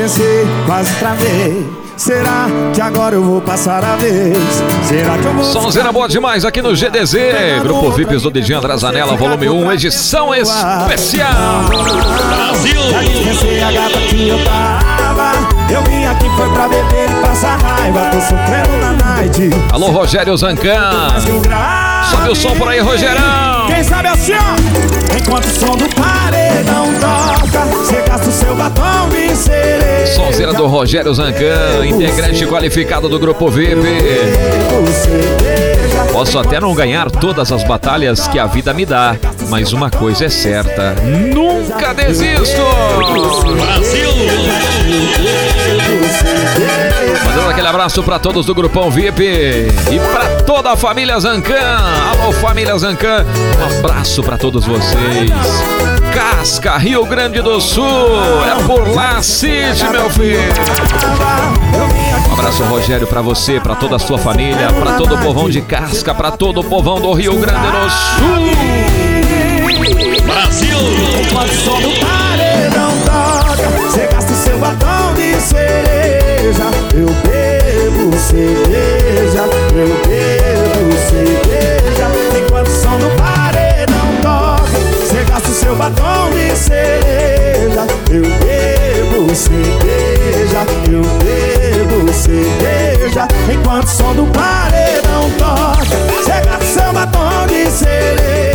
dispensei, quase travei. Será que agora eu vou passar a vez? Será que eu vou... Sonzeira boa demais aqui no GDZ. Grupo VIPs do DJ André Zanella, volume 1, edição especial. Brasil! Já dispensei a gata que eu tava. Eu vim aqui foi pra beber e passar raiva. Tô sofrendo na night. Alô, Rogério Zancan. Sobe o som por aí, Rogerão. Quem sabe assim, ó. Enquanto o som do paredão toca, você gasta o seu batom de cereja. Sonzeira do Rogério Zancan, integrante qualificado do Grupo VIP. Posso até não ganhar todas as batalhas que a vida me dá, mas uma coisa é certa: nunca desisto! Brasil! Mandando aquele abraço pra todos do Grupão VIP e pra toda a família Zancan. Alô, família Zancan, um abraço pra todos vocês. Casca, Rio Grande do Sul, é por lá, Cid, meu filho. Um abraço, Rogério, pra você, pra toda a sua família, pra todo o povão de Casca, pra todo o povão do Rio Grande do Sul. Brasil! Enquanto o som do paredão toca, você gasta o seu batom de cereja. Eu bebo cerveja, eu bebo cerveja. Enquanto o som do paredão toca, você gasta o seu batom de cereja. Eu bebo cerveja, eu bebo cerveja. Enquanto o som do paredão toca, você gasta o seu batom de cereja.